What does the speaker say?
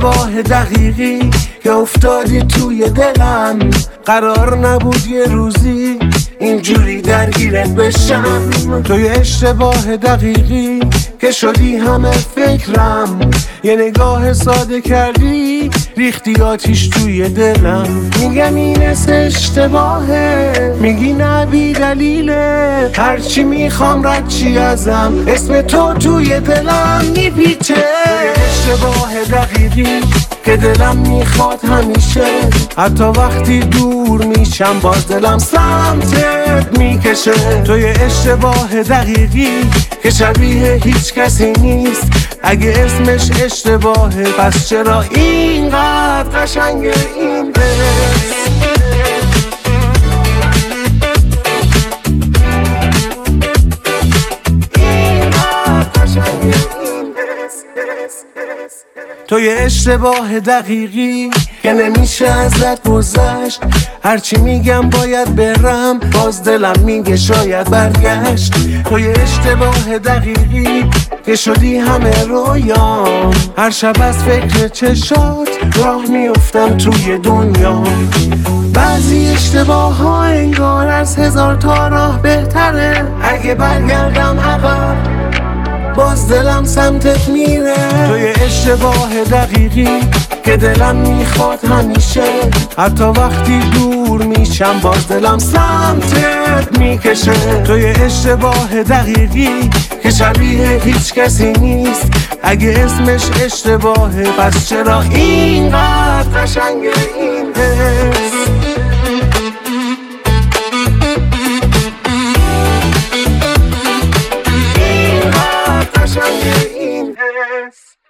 اشتباه دقیقی که افتادی توی دلم. قرار نبود یه روزی اینجوری درگیرت بشم. توی اشتباه دقیقی که شدی همه فکرم. یه نگاه ساده کردی ریختی آتیش توی دلم. میگم این اشتباهه، میگی نه بی دلیله. هرچی میخوام رد چی ازم، اسم تو توی دلم میپیچه. اشتباه دقیقی که دلم میخواد همیشه، حتی وقتی دور میشم باز دلم سمتت میکشه. توی اشتباه دقیقی که شبیه هیچ کسی نیست. اگه اسمش اشتباهه پس چرا اینقدر قشنگه این حس؟ توی اشتباه دقیقی که نمیشه ازت گذشت. هرچی میگم باید برم باز دلم میگه شاید برگشت. توی اشتباه دقیقی که شدی همه رویام. هر شب از فکر چشات راه میافتم توی دنیا. بعضی اشتباه ها انگار از 1000 تا راه بهتره. اگه برگردم عقب باز دلم سمتت میره. توی اشتباه دقیقی که دلم میخواد همیشه، حتی وقتی دور میشم باز دلم سمتت میکشه. توی اشتباه دقیقی که شبیه هیچ کسی نیست. اگه اسمش اشتباهه پس چرا اینقدر قشنگه این حس؟ این حس